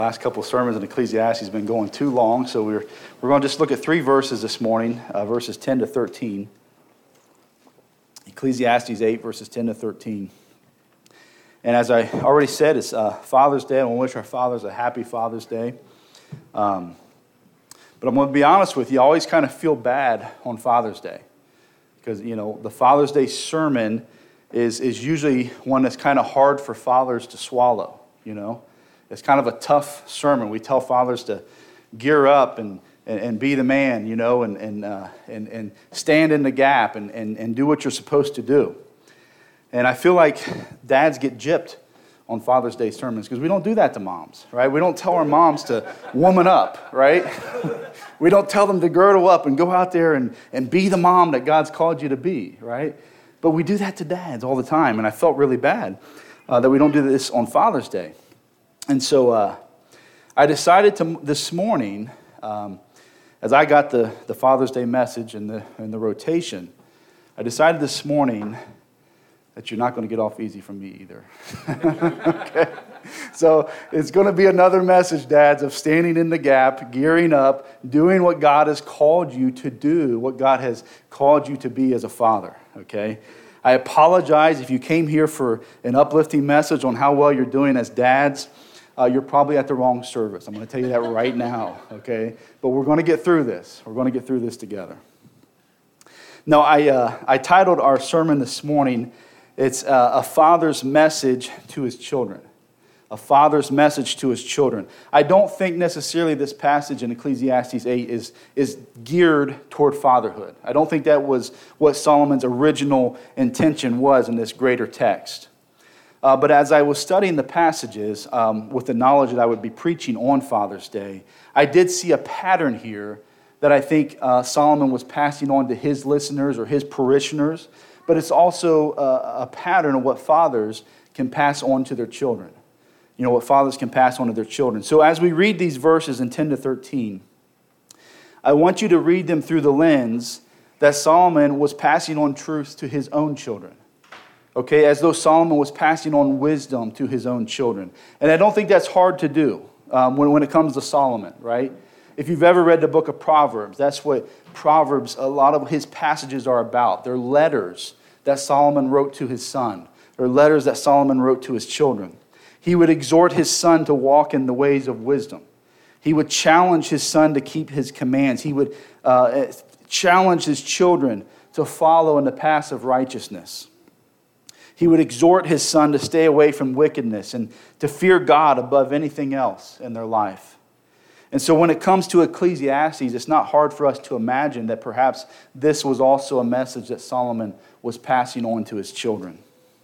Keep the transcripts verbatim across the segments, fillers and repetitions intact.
Last couple of sermons in Ecclesiastes have been going too long, so we're we're going to just look at three verses this morning, uh, verses ten to thirteen. Ecclesiastes eight, verses ten to thirteen. And as I already said, it's uh, Father's Day. I want to wish our fathers a happy Father's Day. Um, but I'm going to be honest with you, I always kind of feel bad on Father's Day. Because, you know, the Father's Day sermon is, is usually one that's kind of hard for fathers to swallow, you know. It's kind of a tough sermon. We tell fathers to gear up and, and, and be the man, you know, and and, uh, and and stand in the gap and, and, and do what you're supposed to do. And I feel like dads get gypped on Father's Day sermons because we don't do that to moms, right? We don't tell our moms to woman up, right? We don't tell them to girdle up and go out there and, and be the mom that God's called you to be, right? But we do that to dads all the time, and I felt really bad uh, that we don't do this on Father's Day. And so uh, I decided to this morning, um, as I got the, the Father's Day message and the, and the rotation, I decided this morning that you're not going to get off easy from me either. Okay? So it's going to be another message, dads, of standing in the gap, gearing up, doing what God has called you to do, what God has called you to be as a father, okay? I apologize if you came here for an uplifting message on how well you're doing as dads. Uh, you're probably at the wrong service. I'm going to tell you that right now, okay? But we're going to get through this. We're going to get through this together. Now, I uh, I titled our sermon this morning, it's uh, A Father's Message to His Children. A father's message to his children. I don't think necessarily this passage in Ecclesiastes eight is, is geared toward fatherhood. I don't think that was what Solomon's original intention was in this greater text. Uh, but as I was studying the passages um, with the knowledge that I would be preaching on Father's Day, I did see a pattern here that I think uh, Solomon was passing on to his listeners or his parishioners, but it's also a, a pattern of what fathers can pass on to their children. You know, what fathers can pass on to their children. So as we read these verses in ten to thirteen, I want you to read them through the lens that Solomon was passing on truth to his own children. Okay, as though Solomon was passing on wisdom to his own children. And I don't think that's hard to do um, when, when it comes to Solomon, right? If you've ever read the book of Proverbs, that's what Proverbs, a lot of his passages are about. They're letters that Solomon wrote to his son. They're letters that Solomon wrote to his children. He would exhort his son to walk in the ways of wisdom. He would challenge his son to keep his commands. He would uh, challenge his children to follow in the paths of righteousness. He would exhort his son to stay away from wickedness and to fear God above anything else in their life. And so when it comes to Ecclesiastes, it's not hard for us to imagine that perhaps this was also a message that Solomon was passing on to his children.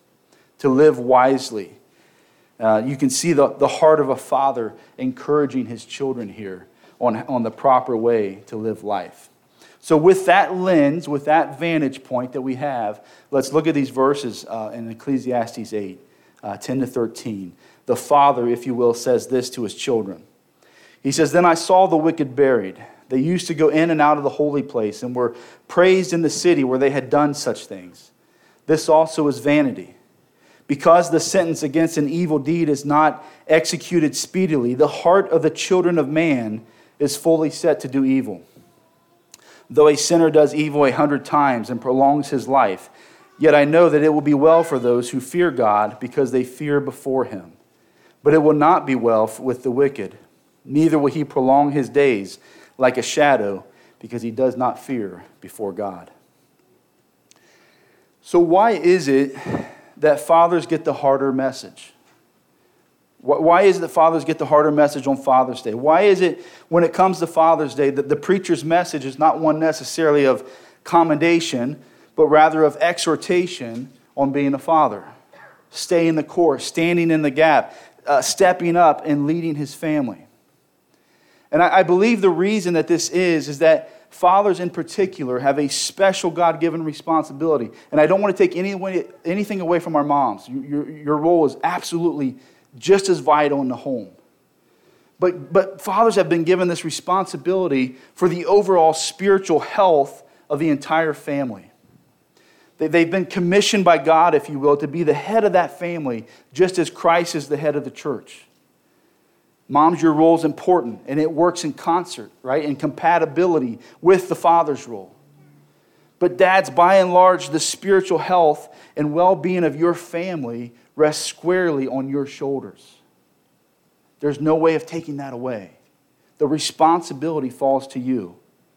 To live wisely. Uh, you can see the, the heart of a father encouraging his children here on, on the proper way to live life. So with that lens, with that vantage point that we have, let's look at these verses uh, in Ecclesiastes eight, uh, ten to thirteen. The father, if you will, says this to his children. He says, "Then I saw the wicked buried. They used to go in and out of the holy place and were praised in the city where they had done such things. This also is vanity. Because the sentence against an evil deed is not executed speedily, the heart of the children of man is fully set to do evil. Though a sinner does evil a hundred times and prolongs his life, yet I know that it will be well for those who fear God because they fear before him. But it will not be well with the wicked, neither will he prolong his days like a shadow because he does not fear before God." So why is it that fathers get the harder message? Why is it that fathers get the harder message on Father's Day? Why is it when it comes to Father's Day that the preacher's message is not one necessarily of commendation, but rather of exhortation on being a father? Staying the course, standing in the gap, uh, stepping up and leading his family. And I, I believe the reason that this is, is that fathers in particular have a special God-given responsibility. And I don't want to take any way, anything away from our moms. Your, your role is absolutely just as vital in the home. But, but fathers have been given this responsibility for the overall spiritual health of the entire family. They, they've been commissioned by God, if you will, to be the head of that family, just as Christ is the head of the church. Moms, your role is important, and it works in concert, right, in compatibility with the father's role. But dads, by and large, the spiritual health and well-being of your family rests squarely on your shoulders. There's no way of taking that away. The responsibility falls to you.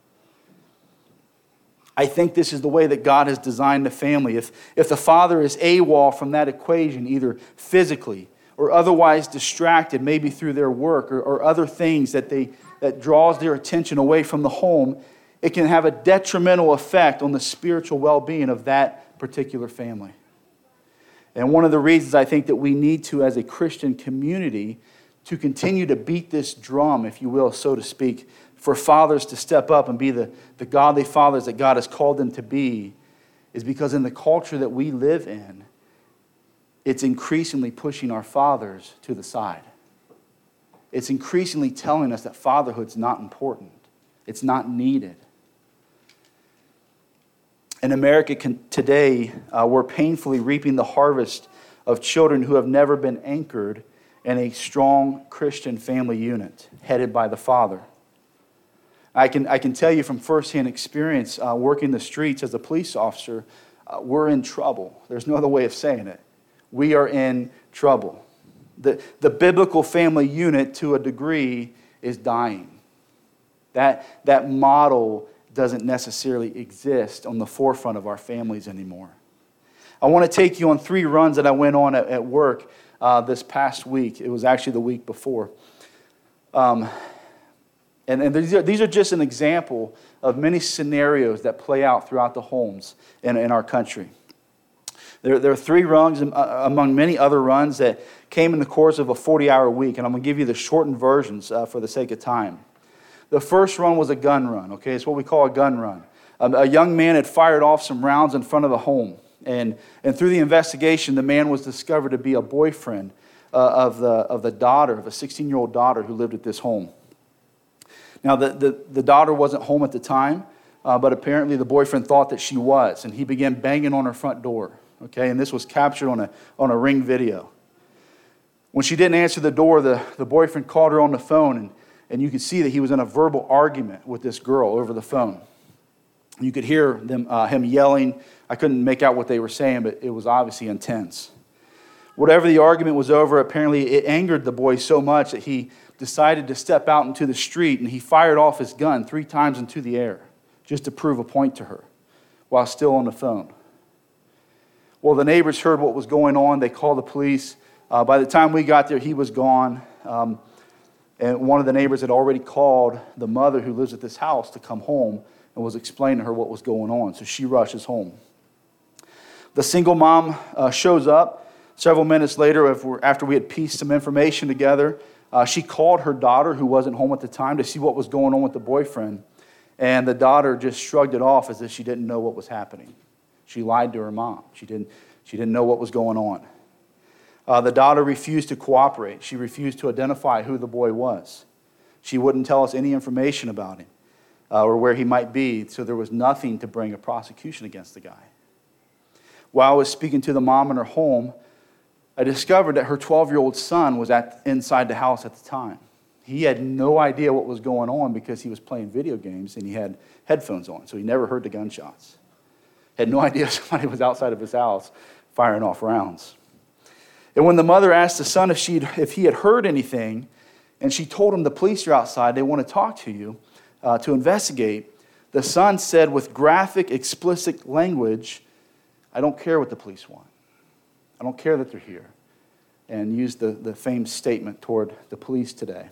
I think this is the way that God has designed the family. If, if the father is AWOL from that equation, either physically or otherwise distracted, maybe through their work or, or other things that, they, that draws their attention away from the home, it can have a detrimental effect on the spiritual well-being of that particular family. And one of the reasons I think that we need to, as a Christian community, to continue to beat this drum, if you will, so to speak, for fathers to step up and be the, the godly fathers that God has called them to be, is because in the culture that we live in, it's increasingly pushing our fathers to the side. It's increasingly telling us that fatherhood's not important. It's not needed. In America today, uh, we're painfully reaping the harvest of children who have never been anchored in a strong Christian family unit headed by the father. I can, I can tell you from firsthand experience, uh, working the streets as a police officer, uh, we're in trouble. There's no other way of saying it. We are in trouble. The, the biblical family unit, to a degree, is dying. That, that model doesn't necessarily exist on the forefront of our families anymore. I want to take you on three runs that I went on at, at work uh, this past week. It was actually the week before. Um, and and these, are, these are just an example of many scenarios that play out throughout the homes in, in our country. There, there are three runs among many other runs that came in the course of a forty-hour week, and I'm going to give you the shortened versions uh, for the sake of time. The first run was a gun run, okay? It's what we call a gun run. Um, a young man had fired off some rounds in front of the home, and, and through the investigation, the man was discovered to be a boyfriend uh, of, the, of the daughter, of a sixteen-year-old daughter who lived at this home. Now, the, the, the daughter wasn't home at the time, uh, but apparently the boyfriend thought that she was, and he began banging on her front door. Okay, and this was captured on a on a Ring video. When she didn't answer the door, the, the boyfriend called her on the phone, and, and you could see that he was in a verbal argument with this girl over the phone. You could hear them uh, him yelling. I couldn't make out what they were saying, but it was obviously intense. Whatever the argument was over, apparently it angered the boy so much that he decided to step out into the street, and he fired off his gun three times into the air just to prove a point to her while still on the phone. Well, the neighbors heard what was going on. They called the police. Uh, by the time we got there, he was gone. Um, and one of the neighbors had already called the mother who lives at this house to come home and was explaining to her what was going on. So she rushes home. The single mom uh, shows up several minutes later after we had pieced some information together. Uh, she called her daughter, who wasn't home at the time, to see what was going on with the boyfriend. And the daughter just shrugged it off as if she didn't know what was happening. She lied to her mom. She didn't, she didn't know what was going on. Uh, the daughter refused to cooperate. She refused to identify who the boy was. She wouldn't tell us any information about him uh, or where he might be, so there was nothing to bring a prosecution against the guy. While I was speaking to the mom in her home, I discovered that her twelve-year-old son was at, inside the house at the time. He had no idea what was going on because he was playing video games and he had headphones on, so he never heard the gunshots. Had no idea somebody was outside of his house firing off rounds. And when the mother asked the son if, she'd, if he had heard anything, and she told him the police are outside, they want to talk to you, uh, to investigate, the son said with graphic, explicit language, I don't care what the police want. I don't care that they're here. And used the, the famed statement toward the police today.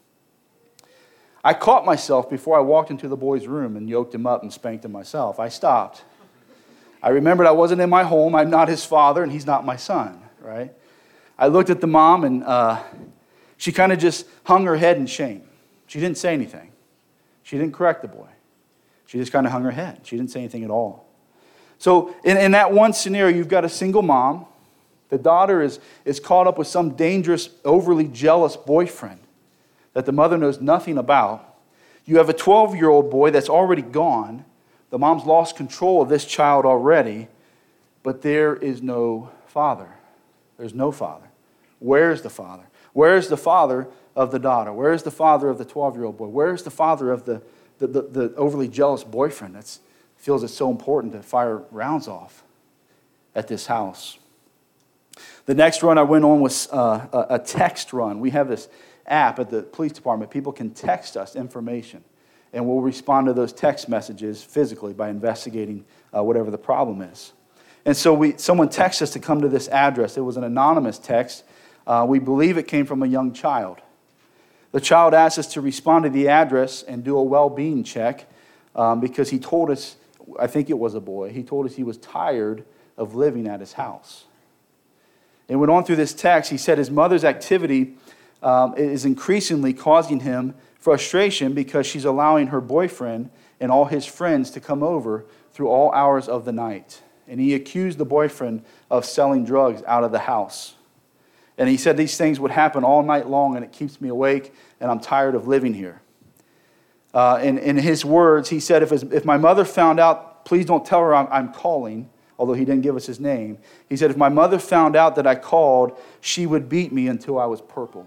I caught myself before I walked into the boy's room and yoked him up and spanked him myself. I stopped. I remembered I wasn't in my home. I'm not his father, and he's not my son, right? I looked at the mom, and uh, she kind of just hung her head in shame. She didn't say anything. She didn't correct the boy. She just kind of hung her head. She didn't say anything at all. So in, in that one scenario, you've got a single mom. The daughter is, is caught up with some dangerous, overly jealous boyfriend that the mother knows nothing about. You have a twelve-year-old boy that's already gone. The mom's lost control of this child already, but there is no father. There's no father. Where's the father? Where's the father of the daughter? Where is the father of the twelve-year-old boy? Where is the father of the, the, the, the overly jealous boyfriend that feels it's so important to fire rounds off at this house? The next run I went on was uh, a text run. We have this app at the police department. People can text us information, and we'll respond to those text messages physically by investigating uh, whatever the problem is. And so we, someone texted us to come to this address. It was an anonymous text. Uh, we believe it came from a young child. The child asked us to respond to the address and do a well-being check um, because he told us, I think it was a boy, he told us he was tired of living at his house. And went on through this text. He said his mother's activity um, is increasingly causing him frustration because she's allowing her boyfriend and all his friends to come over through all hours of the night. And he accused the boyfriend of selling drugs out of the house. And he said these things would happen all night long, and it keeps me awake, and I'm tired of living here. Uh, in, in his words, he said, if, his, if my mother found out, please don't tell her I'm, I'm calling, although he didn't give us his name. He said, if my mother found out that I called, she would beat me until I was purple.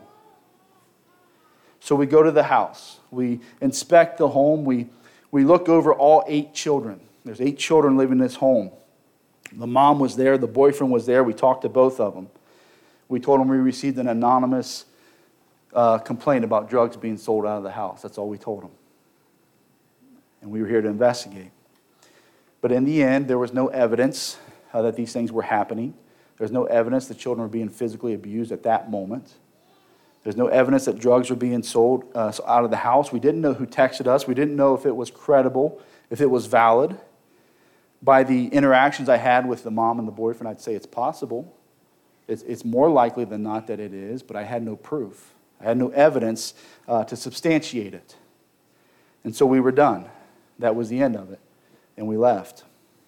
So we go to the house. We inspect the home. We, we look over all eight children. There's eight children living in this home. The mom was there. The boyfriend was there. We talked to both of them. We told them we received an anonymous uh, complaint about drugs being sold out of the house. That's all we told them. And we were here to investigate. But in the end, there was no evidence uh, that these things were happening. There's no evidence the children were being physically abused at that moment. There's no evidence that drugs were being sold uh, out of the house. We didn't know who texted us. We didn't know if it was credible, if it was valid. By the interactions I had with the mom and the boyfriend, I'd say it's possible. It's, it's more likely than not that it is, but I had no proof. I had no evidence uh, to substantiate it. And so we were done. That was the end of it. And we left.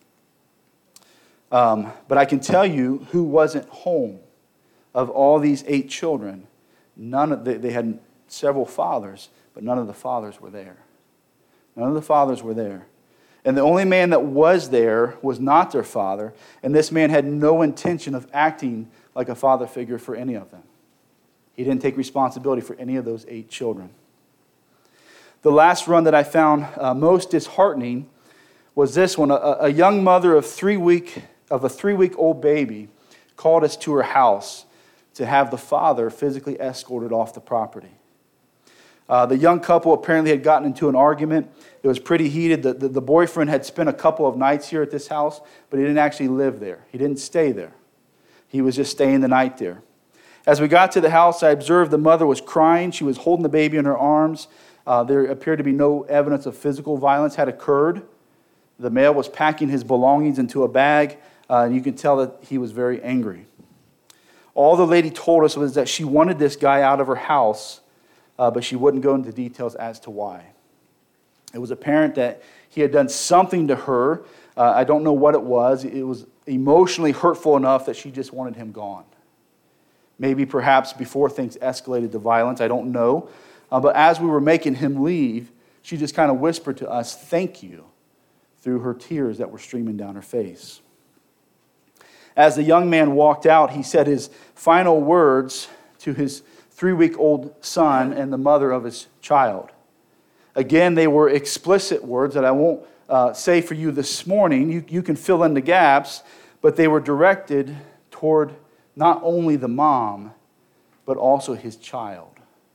Um, but I can tell you who wasn't home of all these eight children. None of the, they had several fathers, but none of the fathers were there. None of the fathers were there. And the only man that was there was not their father, and this man had no intention of acting like a father figure for any of them. He didn't take responsibility for any of those eight children. The last run that I found uh, most disheartening was this one. A, a young mother of three week of a three-week-old baby called us to her house to have the father physically escorted off the property. Uh, the young couple apparently had gotten into an argument. It was pretty heated. The, the, the boyfriend had spent a couple of nights here at this house, but he didn't actually live there. He didn't stay there. He was just staying the night there. As we got to the house, I observed the mother was crying. She was holding the baby in her arms. Uh, there appeared to be no evidence of physical violence had occurred. The male was packing his belongings into a bag, uh, and you can tell that he was very angry. All the lady told us was that she wanted this guy out of her house, uh, but she wouldn't go into details as to why. It was apparent that he had done something to her. Uh, I don't know what it was. It was emotionally hurtful enough that she just wanted him gone. Maybe perhaps before things escalated to violence, I don't know. Uh, but as we were making him leave, she just kind of whispered to us, "Thank you," through her tears that were streaming down her face. As the young man walked out, he said his final words to his three-week-old son and the mother of his child. Again, they were explicit words that I won't uh, say for you this morning. You, you can fill in the gaps, but they were directed toward not only the mom, but also his child.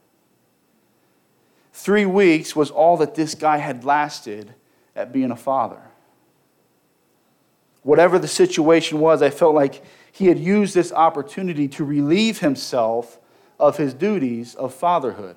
Three weeks was all that this guy had lasted at being a father. Whatever the situation was, I felt like he had used this opportunity to relieve himself of his duties of fatherhood.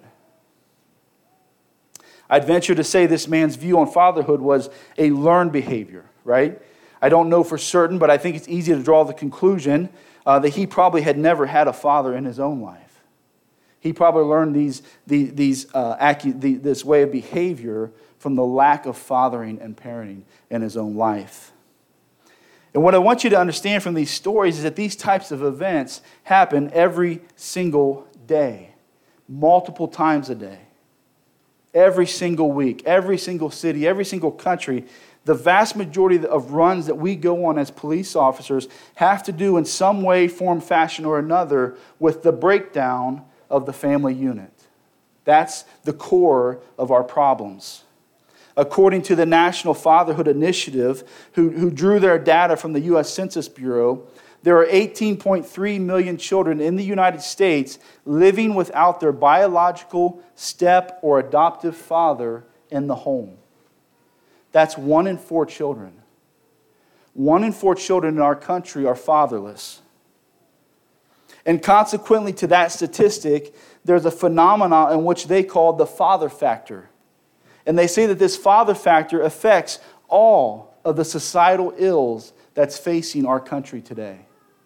I'd venture to say this man's view on fatherhood was a learned behavior, right? I don't know for certain, but I think it's easy to draw the conclusion uh, that he probably had never had a father in his own life. He probably learned these, these, these, uh, acu- the, this way of behavior from the lack of fathering and parenting in his own life. And what I want you to understand from these stories is that these types of events happen every single day, multiple times a day, every single week, every single city, every single country. The vast majority of runs that we go on as police officers have to do in some way, form, fashion, or another with the breakdown of the family unit. That's the core of our problems. According to the National Fatherhood Initiative, who, who drew their data from the U S Census Bureau, there are eighteen point three million children in the United States living without their biological step or adoptive father in the home. That's one in four children. One in four children in our country are fatherless. And consequently to that statistic, there's a phenomenon in which they call the father factor. And they say that this father factor affects all of the societal ills that's facing our country today.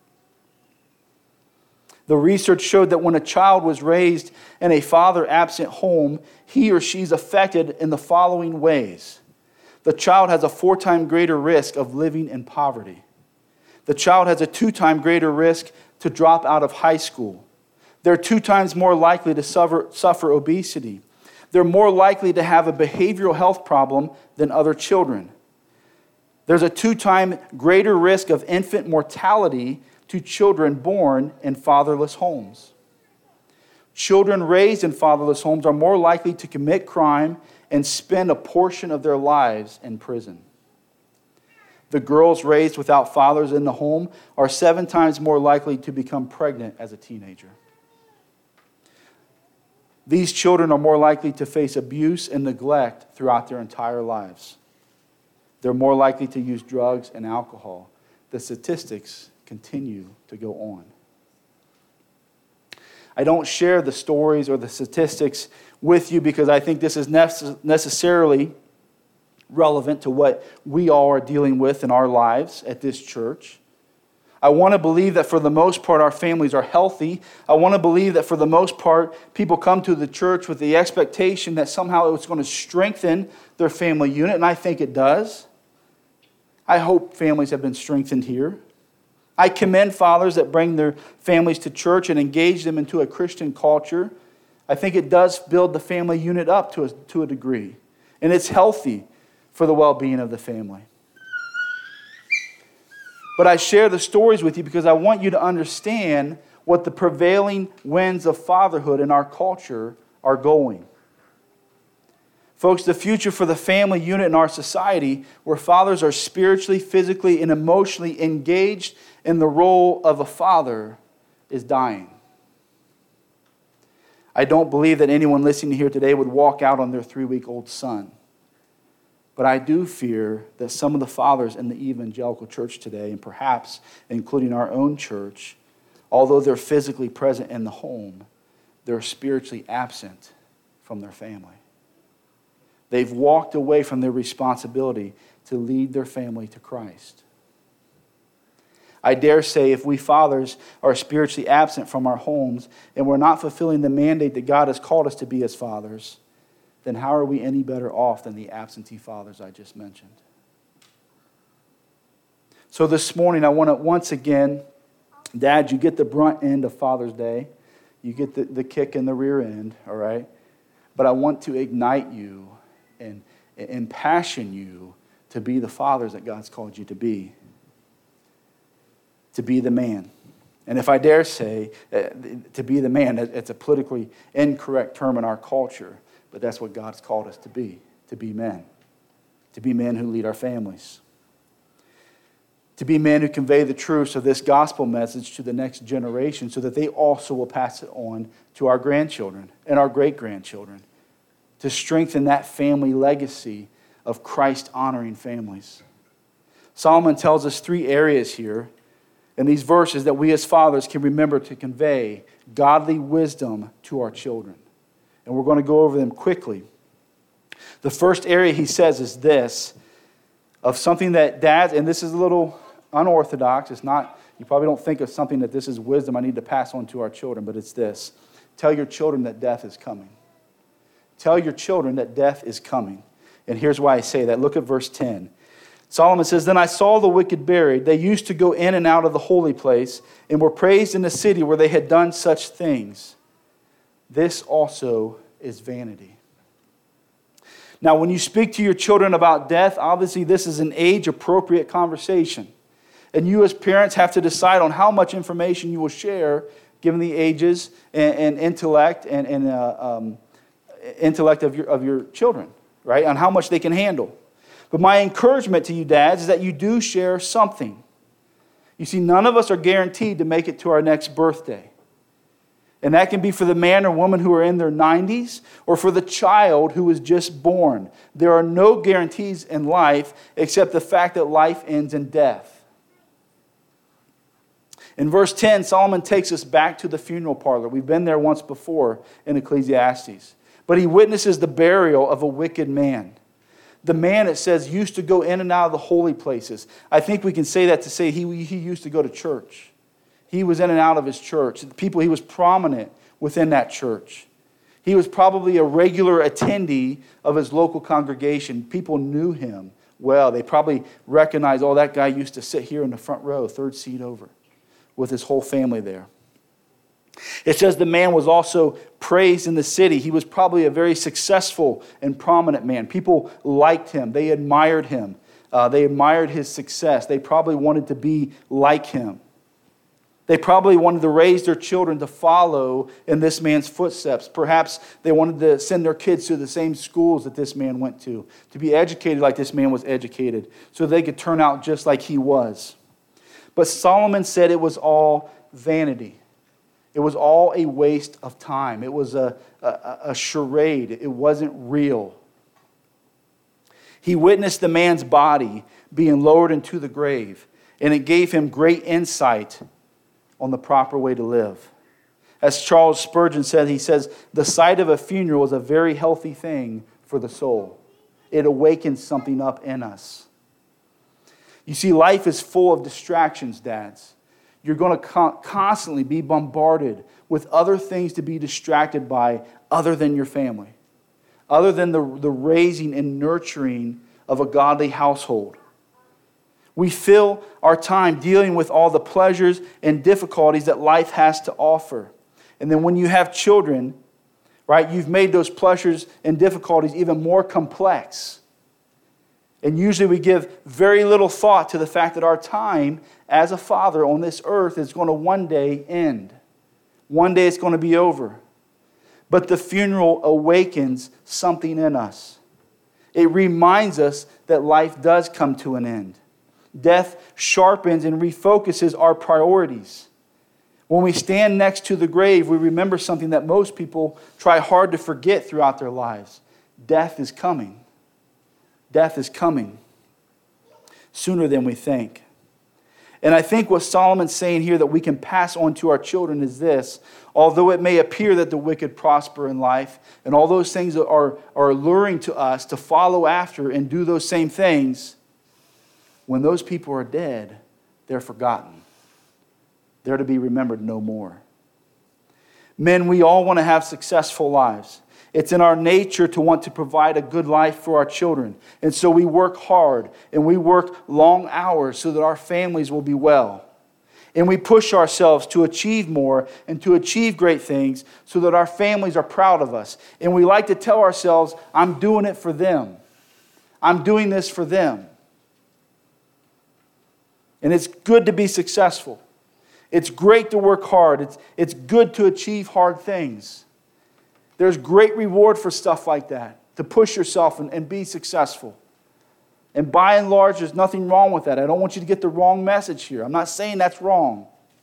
The research showed that when a child was raised in a father-absent home, he or she's affected in the following ways. The child has a four-time greater risk of living in poverty. The child has a two-time greater risk to drop out of high school. They're two times more likely to suffer, suffer obesity. They're more likely to have a behavioral health problem than other children. There's a two-time greater risk of infant mortality to children born in fatherless homes. Children raised in fatherless homes are more likely to commit crime and spend a portion of their lives in prison. The girls raised without fathers in the home are seven times more likely to become pregnant as a teenager. These children are more likely to face abuse and neglect throughout their entire lives. They're more likely to use drugs and alcohol. The statistics continue to go on. I don't share the stories or the statistics with you because I think this is necessarily relevant to what we all are dealing with in our lives at this church. I want to believe that for the most part our families are healthy. I want to believe that for the most part people come to the church with the expectation that somehow it's going to strengthen their family unit, and I think it does. I hope families have been strengthened here. I commend fathers that bring their families to church and engage them into a Christian culture. I think it does build the family unit up to a, to a degree, and it's healthy for the well-being of the family. But I share the stories with you because I want you to understand what the prevailing winds of fatherhood in our culture are going. Folks, the future for the family unit in our society, where fathers are spiritually, physically, and emotionally engaged in the role of a father, is dying. I don't believe that anyone listening here today would walk out on their three-week-old son. But I do fear that some of the fathers in the evangelical church today, and perhaps including our own church, although they're physically present in the home, they're spiritually absent from their family. They've walked away from their responsibility to lead their family to Christ. I dare say if we fathers are spiritually absent from our homes and we're not fulfilling the mandate that God has called us to be as fathers, then how are we any better off than the absentee fathers I just mentioned? So this morning I want to once again, Dad, you get the brunt end of Father's Day. You get the, the kick in the rear end, all right? But I want to ignite you and impassion you to be the fathers that God's called you to be. To be the man. And if I dare say, uh, to be the man, it's a politically incorrect term in our culture, but that's what God's called us to be, to be men. To be men who lead our families. To be men who convey the truths of this gospel message to the next generation so that they also will pass it on to our grandchildren and our great-grandchildren. To strengthen that family legacy of Christ-honoring families. Solomon tells us three areas here in these verses that we as fathers can remember to convey godly wisdom to our children. And we're going to go over them quickly. The first area he says is this, of something that dads, and this is a little unorthodox, it's not, you probably don't think of something that this is wisdom I need to pass on to our children, but it's this. Tell your children that death is coming. Tell your children that death is coming. And here's why I say that. Look at verse ten. Solomon says, Then I saw the wicked buried. They used to go in and out of the holy place and were praised in the city where they had done such things. This also is vanity. Now, when you speak to your children about death, obviously this is an age-appropriate conversation. And you as parents have to decide on how much information you will share given the ages and, and intellect and, and uh, um, intellect of your, of your children, right? On how much they can handle. But my encouragement to you, dads, is that you do share something. You see, none of us are guaranteed to make it to our next birthday. And that can be for the man or woman who are in their nineties or for the child who was just born. There are no guarantees in life except the fact that life ends in death. In verse ten, Solomon takes us back to the funeral parlor. We've been there once before in Ecclesiastes. But he witnesses the burial of a wicked man. The man, it says, used to go in and out of the holy places. I think we can say that to say he, he used to go to church. He was in and out of his church. The people, he was prominent within that church. He was probably a regular attendee of his local congregation. People knew him well. They probably recognized, oh, that guy used to sit here in the front row, third seat over, with his whole family there. It says the man was also praised in the city. He was probably a very successful and prominent man. People liked him. They admired him. Uh, they admired his success. They probably wanted to be like him. They probably wanted to raise their children to follow in this man's footsteps. Perhaps they wanted to send their kids to the same schools that this man went to, to be educated like this man was educated, so they could turn out just like he was. But Solomon said it was all vanity. It was all a waste of time. It was a, a, a charade. It wasn't real. He witnessed the man's body being lowered into the grave, and it gave him great insight on the proper way to live. As Charles Spurgeon said, he says, the sight of a funeral is a very healthy thing for the soul. It awakens something up in us. You see, life is full of distractions, dads. You're going to con- constantly be bombarded with other things to be distracted by other than your family, other than the, the raising and nurturing of a godly household. We fill our time dealing with all the pleasures and difficulties that life has to offer. And then when you have children, right, you've made those pleasures and difficulties even more complex. And usually we give very little thought to the fact that our time as a father on this earth is going to one day end. One day it's going to be over. But the funeral awakens something in us. It reminds us that life does come to an end. Death sharpens and refocuses our priorities. When we stand next to the grave, we remember something that most people try hard to forget throughout their lives. Death is coming. Death is coming sooner than we think. And I think what Solomon's saying here that we can pass on to our children is this. Although it may appear that the wicked prosper in life, and all those things are, are alluring to us to follow after and do those same things, when those people are dead, they're forgotten. They're to be remembered no more. Men, we all want to have successful lives. It's in our nature to want to provide a good life for our children. And so we work hard and we work long hours so that our families will be well. And we push ourselves to achieve more and to achieve great things so that our families are proud of us. And we like to tell ourselves, I'm doing it for them. I'm doing this for them. And it's good to be successful. It's great to work hard. It's, it's good to achieve hard things. There's great reward for stuff like that, to push yourself and, and be successful. And by and large, there's nothing wrong with that. I don't want you to get the wrong message here. I'm not saying that's wrong.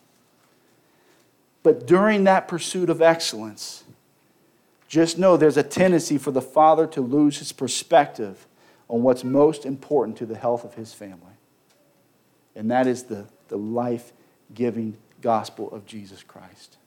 But during that pursuit of excellence, just know there's a tendency for the father to lose his perspective on what's most important to the health of his family. And that is the, the life-giving gospel of Jesus Christ.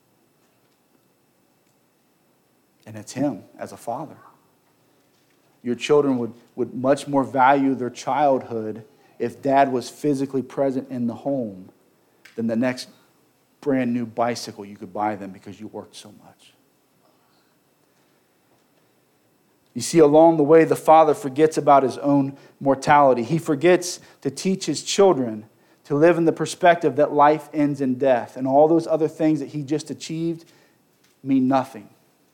And it's him as a father. Your children would, would much more value their childhood if dad was physically present in the home than the next brand new bicycle you could buy them because you worked so much. You see, along the way, the father forgets about his own mortality. He forgets to teach his children to live in the perspective that life ends in death. And all those other things that he just achieved mean nothing.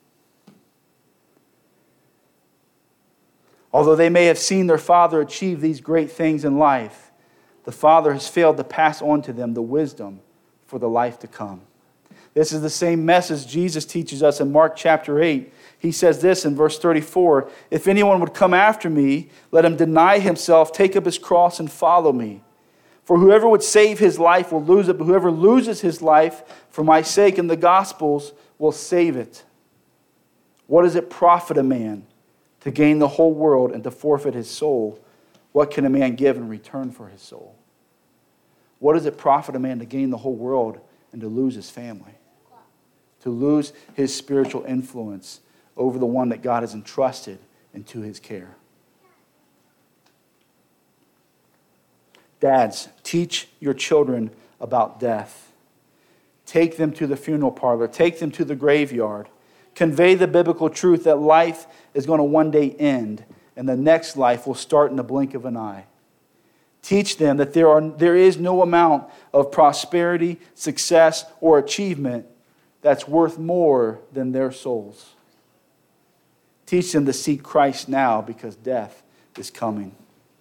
Although they may have seen their father achieve these great things in life, the father has failed to pass on to them the wisdom for the life to come. This is the same message Jesus teaches us in Mark chapter eight. He says this in verse thirty-four, "If anyone would come after me, let him deny himself, take up his cross, and follow me. For whoever would save his life will lose it, but whoever loses his life for my sake and the gospel's will save it. What does it profit a man to gain the whole world and to forfeit his soul? What can a man give in return for his soul?" What does it profit a man to gain the whole world and to lose his family? To lose his spiritual influence over the one that God has entrusted into his care. Dads, teach your children about death. Take them to the funeral parlor. Take them to the graveyard. Convey the biblical truth that life is going to one day end and the next life will start in the blink of an eye. Teach them that there are there is no amount of prosperity, success, or achievement that's worth more than their souls. Teach them to seek Christ now because death is coming.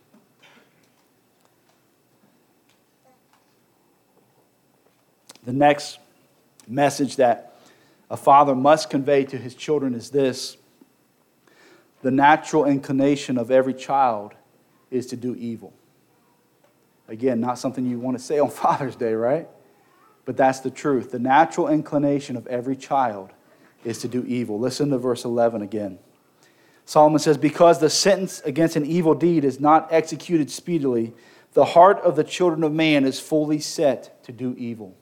The next message that a father must convey to his children is this: the natural inclination of every child is to do evil. Again, not something you want to say on Father's Day, right? But that's the truth. The natural inclination of every child is to do evil. Listen to verse eleven again. Solomon says, "Because the sentence against an evil deed is not executed speedily, the heart of the children of man is fully set to do evil."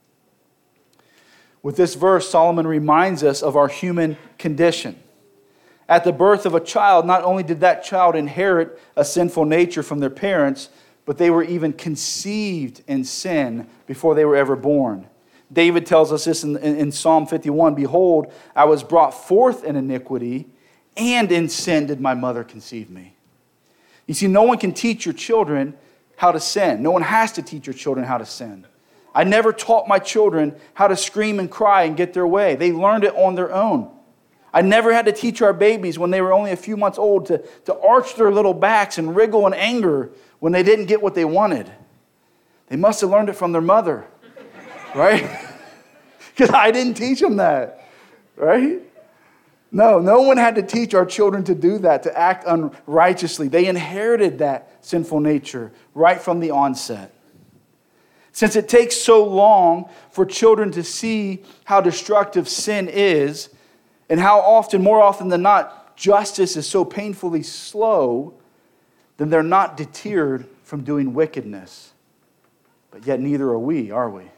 With this verse, Solomon reminds us of our human condition. At the birth of a child, not only did that child inherit a sinful nature from their parents, but they were even conceived in sin before they were ever born. David tells us this in, in, in Psalm fifty-one, "Behold, I was brought forth in iniquity, and in sin did my mother conceive me." You see, no one can teach your children how to sin. No one has to teach your children how to sin. I never taught my children how to scream and cry and get their way. They learned it on their own. I never had to teach our babies when they were only a few months old to, to arch their little backs and wriggle in anger when they didn't get what they wanted. They must have learned it from their mother, right? Because I didn't teach them that, right? No, no one had to teach our children to do that, to act unrighteously. They inherited that sinful nature right from the onset. Since it takes so long for children to see how destructive sin is, and how often, more often than not, justice is so painfully slow, then they're not deterred from doing wickedness. But yet neither are we, are we?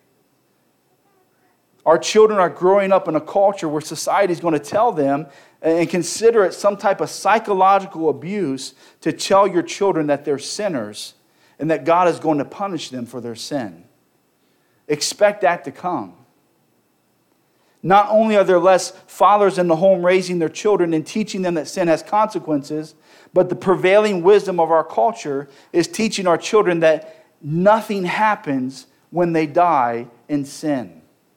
Our children are growing up in a culture where society is going to tell them and consider it some type of psychological abuse to tell your children that they're sinners and that God is going to punish them for their sin. Expect that to come. Not only are there less fathers in the home raising their children and teaching them that sin has consequences, but the prevailing wisdom of our culture is teaching our children that nothing happens when they die in sin.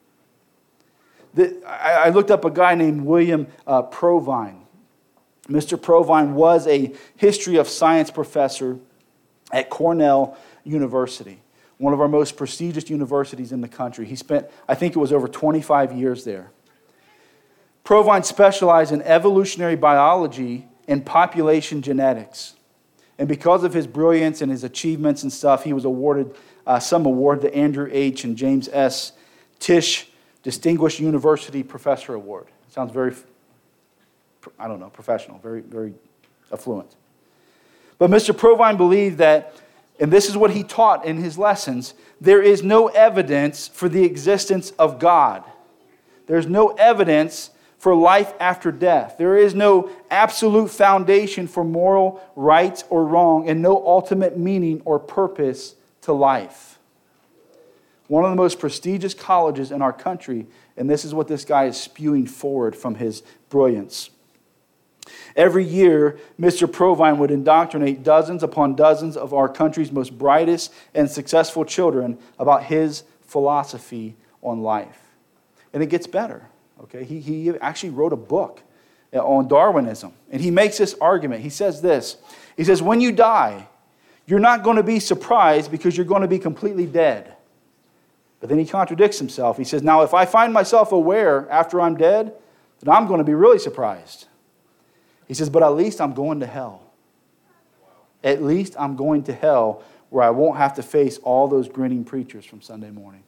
The, I, I looked up a guy named William uh, Provine. Mister Provine was a history of science professor at Cornell University, one of our most prestigious universities in the country. He spent, I think it was over twenty-five years there. Provine specialized in evolutionary biology and population genetics. And because of his brilliance and his achievements and stuff, he was awarded uh, some award, the Andrew H. and James S. Tisch Distinguished University Professor Award. Sounds very, I don't know, professional, very, very affluent. But Mister Provine believed that, and this is what he taught in his lessons, there is no evidence for the existence of God. There's no evidence for life after death. There is no absolute foundation for moral right or wrong, and no ultimate meaning or purpose to life. One of the most prestigious colleges in our country, and this is what this guy is spewing forward from his brilliance. Every year, Mister Provine would indoctrinate dozens upon dozens of our country's most brightest and successful children about his philosophy on life. And it gets better. Okay, he, he actually wrote a book on Darwinism. And he makes this argument. He says this. He says, when you die, you're not going to be surprised because you're going to be completely dead. But then he contradicts himself. He says, now if I find myself aware after I'm dead, then I'm going to be really surprised. He says, but at least I'm going to hell. At least I'm going to hell where I won't have to face all those grinning preachers from Sunday morning.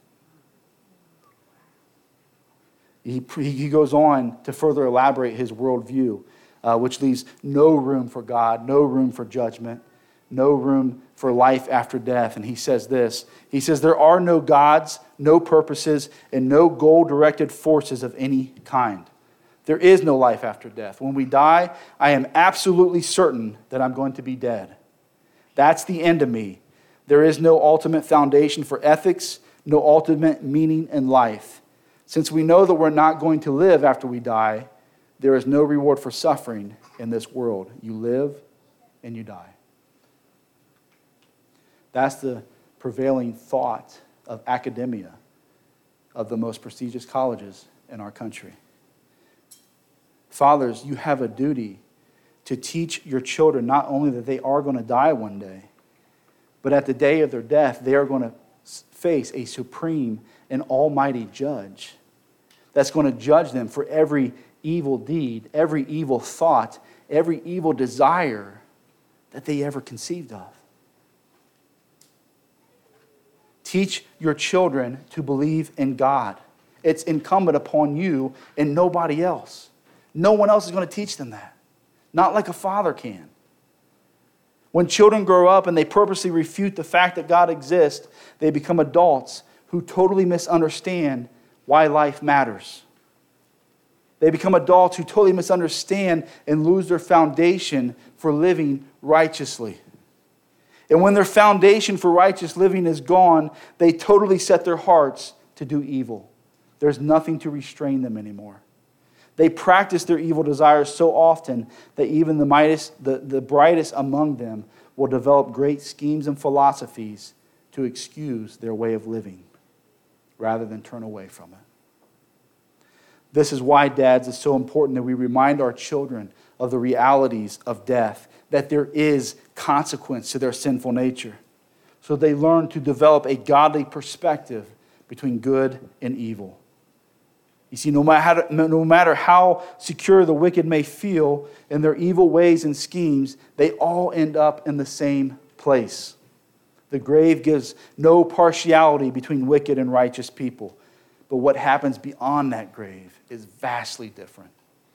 He, he goes on to further elaborate his worldview, uh, which leaves no room for God, no room for judgment, no room for life after death. And he says this, he says, there are no gods, no purposes, and no goal-directed forces of any kind. There is no life after death. When we die, I am absolutely certain that I'm going to be dead. That's the end of me. There is no ultimate foundation for ethics, no ultimate meaning in life. Since we know that we're not going to live after we die, there is no reward for suffering in this world. You live and you die. That's the prevailing thought of academia, of the most prestigious colleges in our country. Fathers, you have a duty to teach your children not only that they are going to die one day, but at the day of their death, they are going to face a supreme and almighty judge that's going to judge them for every evil deed, every evil thought, every evil desire that they ever conceived of. Teach your children to believe in God. It's incumbent upon you and nobody else. No one else is going to teach them that. Not like a father can. When children grow up and they purposely refute the fact that God exists, they become adults who totally misunderstand why life matters. They become adults who totally misunderstand and lose their foundation for living righteously. And when their foundation for righteous living is gone, they totally set their hearts to do evil. There's nothing to restrain them anymore. They practice their evil desires so often that even the, mightest, the, the brightest among them will develop great schemes and philosophies to excuse their way of living rather than turn away from it. This is why, dads, it's so important that we remind our children of the realities of death, that there is consequence to their sinful nature, so they learn to develop a godly perspective between good and evil. You see, no matter, how, no matter how secure the wicked may feel in their evil ways and schemes, they all end up in the same place. The grave gives no partiality between wicked and righteous people. But what happens beyond that grave is vastly different.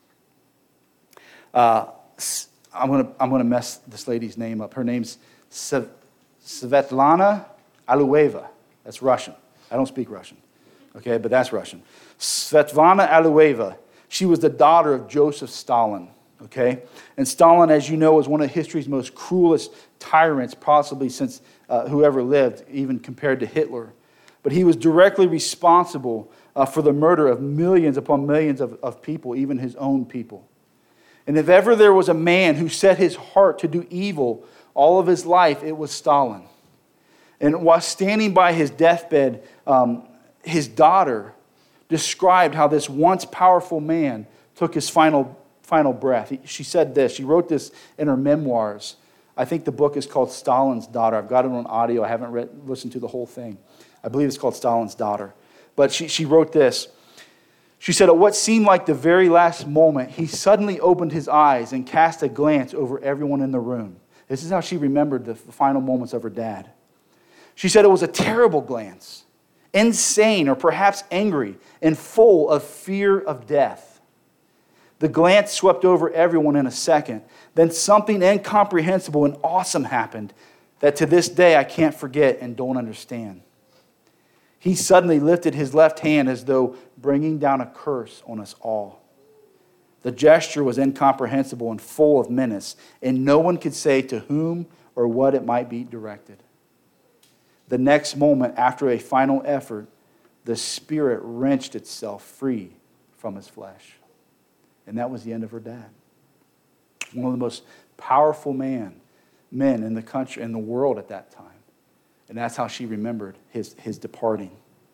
Uh, I'm going to I'm going to mess this lady's name up. Her name's Svetlana Aluyeva. That's Russian. I don't speak Russian. Okay, but that's Russian. Svetlana Aluyeva. She was the daughter of Joseph Stalin. Okay, and Stalin, as you know, was one of history's most cruelest tyrants, possibly since uh, whoever lived, even compared to Hitler. But he was directly responsible uh, for the murder of millions upon millions of, of people, even his own people. And if ever there was a man who set his heart to do evil all of his life, it was Stalin. And while standing by his deathbed, um, his daughter described how this once powerful man took his final, final breath. He, she said this. She wrote this in her memoirs. I think the book is called Stalin's Daughter. I've got it on audio. I haven't read, listened to the whole thing. I believe it's called Stalin's Daughter. But she, she wrote this. She said, at what seemed like the very last moment, he suddenly opened his eyes and cast a glance over everyone in the room. This is how she remembered the, the final moments of her dad. She said it was a terrible glance, insane or perhaps angry and full of fear of death. The glance swept over everyone in a second. Then something incomprehensible and awesome happened that to this day I can't forget and don't understand. He suddenly lifted his left hand as though bringing down a curse on us all. The gesture was incomprehensible and full of menace, and no one could say to whom or what it might be directed. The next moment, after a final effort, the spirit wrenched itself free from his flesh. And that was the end of her dad. One of the most powerful man, men in the country, in the world at that time. And that's how she remembered his, his departing.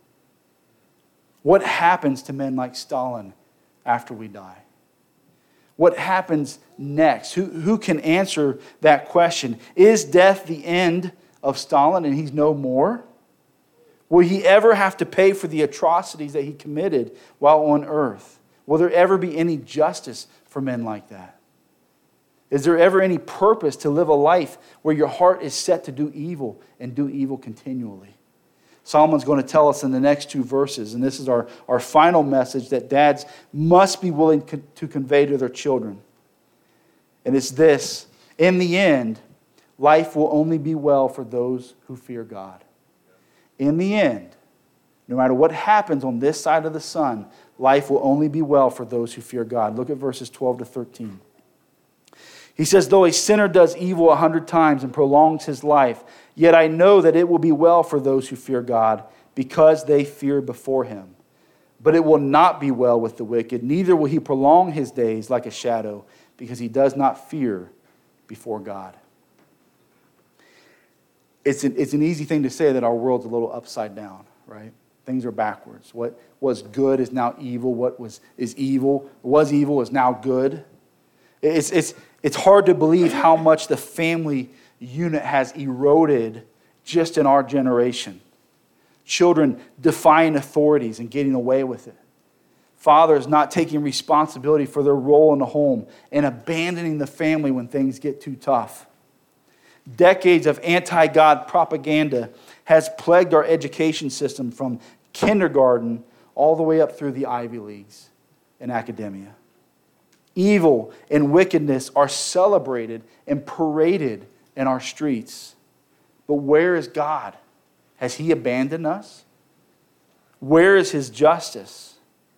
What happens to men like Stalin after we die? What happens next? Who, who can answer that question? Is death the end of Stalin and he's no more? Will he ever have to pay for the atrocities that he committed while on earth? Will there ever be any justice for men like that? Is there ever any purpose to live a life where your heart is set to do evil and do evil continually? Solomon's going to tell us in the next two verses, and this is our, our final message that dads must be willing to convey to their children. And it's this: in the end, life will only be well for those who fear God. In the end, no matter what happens on this side of the sun, life will only be well for those who fear God. Look at verses twelve to thirteen. He says, though a sinner does evil a hundred times and prolongs his life, yet I know that it will be well for those who fear God, because they fear before him. But it will not be well with the wicked, neither will he prolong his days like a shadow, because he does not fear before God. It's an, it's an easy thing to say that our world's a little upside down, right? Things are backwards. What was good is now evil. What was is evil, was evil is now good. It's, it's, it's hard to believe how much the family unit has eroded just in our generation. Children defying authorities and getting away with it. Fathers not taking responsibility for their role in the home and abandoning the family when things get too tough. Decades of anti-God propaganda has plagued our education system from kindergarten all the way up through the Ivy Leagues and academia. Evil and wickedness are celebrated and paraded in our streets. But where is God? Has he abandoned us? Where is his justice?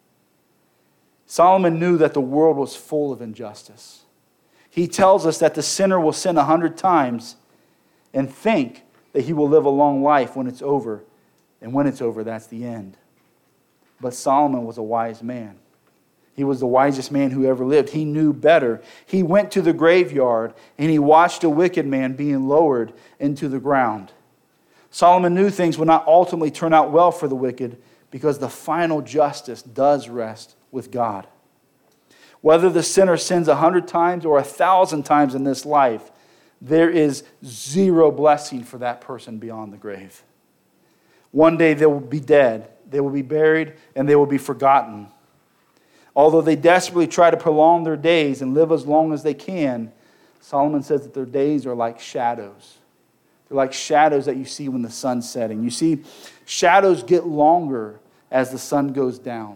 Solomon knew that the world was full of injustice. He tells us that the sinner will sin a hundred times and think that he will live a long life when it's over. And when it's over, that's the end. But Solomon was a wise man. He was the wisest man who ever lived. He knew better. He went to the graveyard and he watched a wicked man being lowered into the ground. Solomon knew things would not ultimately turn out well for the wicked because the final justice does rest with God. Whether the sinner sins a hundred times or a thousand times in this life, there is zero blessing for that person beyond the grave. One day they will be dead, they will be buried, and they will be forgotten. Although they desperately try to prolong their days and live as long as they can, Solomon says that their days are like shadows. They're like shadows that you see when the sun's setting. You see, shadows get longer as the sun goes down.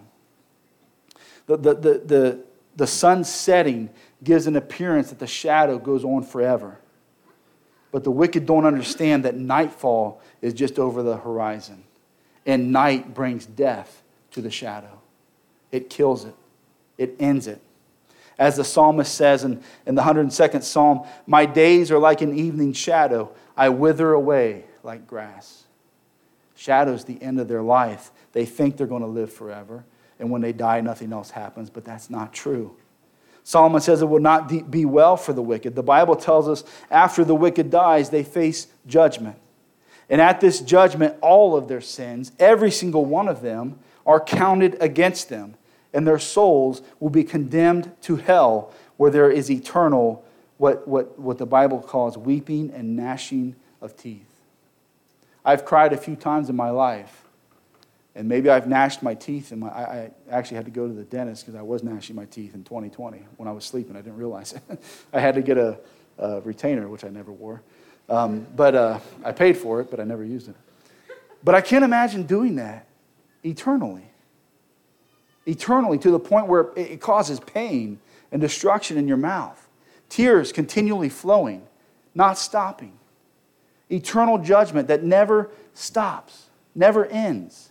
The, the, the, the, the sun setting gives an appearance that the shadow goes on forever. But the wicked don't understand that nightfall is just over the horizon. And night brings death to the shadow. It kills it. It ends it. As the psalmist says in, in the one hundred second Psalm, my days are like an evening shadow. I wither away like grass. Shadow's the end of their life. They think they're going to live forever. And when they die, nothing else happens. But that's not true. Solomon says it will not be well for the wicked. The Bible tells us after the wicked dies, they face judgment. And at this judgment, all of their sins, every single one of them, are counted against them. And their souls will be condemned to hell, where there is eternal, what, what, what the Bible calls weeping and gnashing of teeth. I've cried a few times in my life. And maybe I've gnashed my teeth. And my, I, I actually had to go to the dentist because I was gnashing my teeth in twenty twenty when I was sleeping. I didn't realize it. I had to get a, a retainer, which I never wore. Um, but uh, I paid for it, but I never used it. But I can't imagine doing that eternally. Eternally, to the point where it causes pain and destruction in your mouth. Tears continually flowing, not stopping. Eternal judgment that never stops, never ends.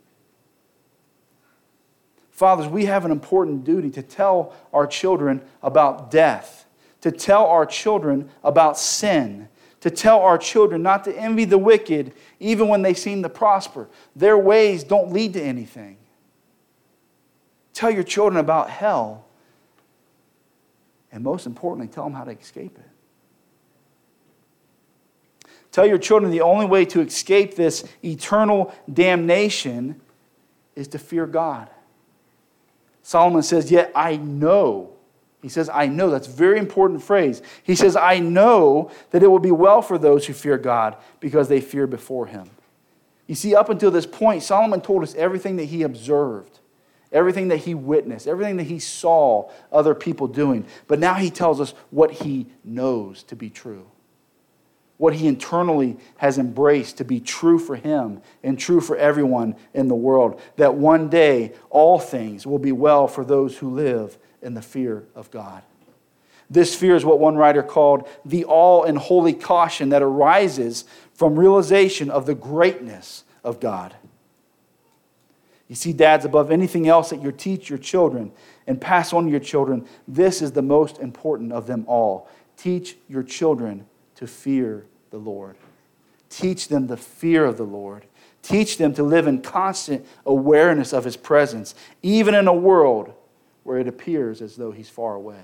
Fathers, we have an important duty to tell our children about death, to tell our children about sin, to tell our children not to envy the wicked even when they seem to prosper. Their ways don't lead to anything. Tell your children about hell. And most importantly, tell them how to escape it. Tell your children the only way to escape this eternal damnation is to fear God. Solomon says, yet I know. He says, I know. That's a very important phrase. He says, I know that it will be well for those who fear God because they fear before him. You see, up until this point, Solomon told us everything that he observed, everything that he witnessed, everything that he saw other people doing. But now he tells us what he knows to be true, what he internally has embraced to be true for him and true for everyone in the world, that one day all things will be well for those who live in the fear of God. This fear is what one writer called the awe and holy caution that arises from realization of the greatness of God. You see, dads, above anything else that you teach your children and pass on to your children, this is the most important of them all. Teach your children to fear the Lord. Teach them the fear of the Lord. Teach them to live in constant awareness of His presence, even in a world where it appears as though He's far away.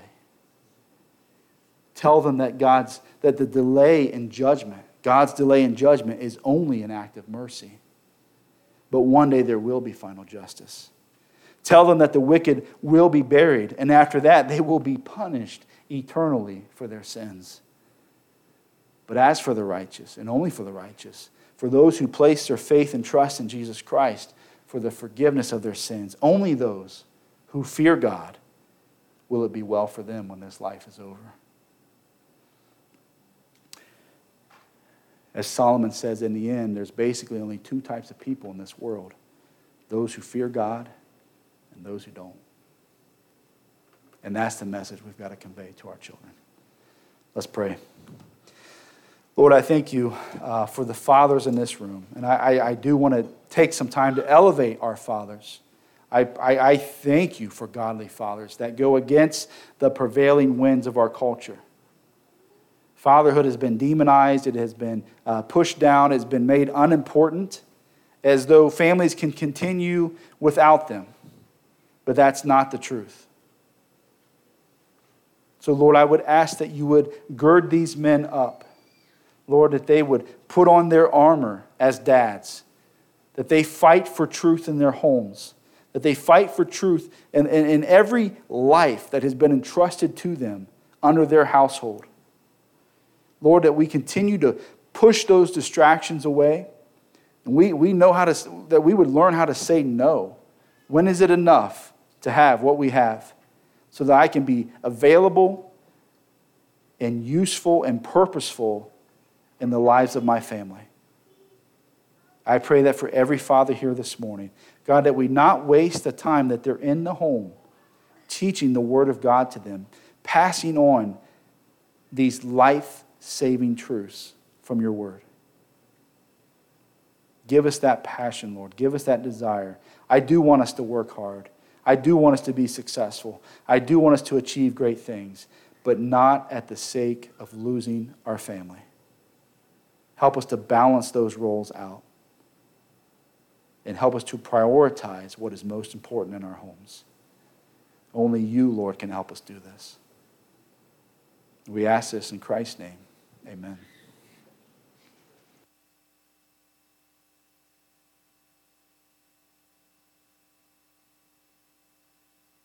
Tell them that God's that the delay in judgment, God's delay in judgment is only an act of mercy. But one day there will be final justice. Tell them that the wicked will be buried, and after that they will be punished eternally for their sins. But as for the righteous, and only for the righteous, for those who place their faith and trust in Jesus Christ for the forgiveness of their sins, only those who fear God will it be well for them when this life is over. As Solomon says in the end, there's basically only two types of people in this world: those who fear God and those who don't. And that's the message we've got to convey to our children. Let's pray. Lord, I thank you uh, for the fathers in this room. And I, I, I do want to take some time to elevate our fathers. I, I, I thank you for godly fathers that go against the prevailing winds of our culture. Fatherhood has been demonized. It has been uh, pushed down. It's been made unimportant, as though families can continue without them. But that's not the truth. So, Lord, I would ask that you would gird these men up. Lord, that they would put on their armor as dads, that they fight for truth in their homes, that they fight for truth in, in, in every life that has been entrusted to them under their household. Lord, that we continue to push those distractions away, and we, we know how to, that we would learn how to say no. When is it enough to have what we have, so that I can be available and useful and purposeful in the lives of my family? I pray that for every father here this morning, God, that we not waste the time that they're in the home teaching the Word of God to them, passing on these life-saving truths from your Word. Give us that passion, Lord. Give us that desire. I do want us to work hard. I do want us to be successful. I do want us to achieve great things, but not at the sake of losing our family. Help us to balance those roles out, and help us to prioritize what is most important in our homes. Only you, Lord, can help us do this. We ask this in Christ's name. Amen.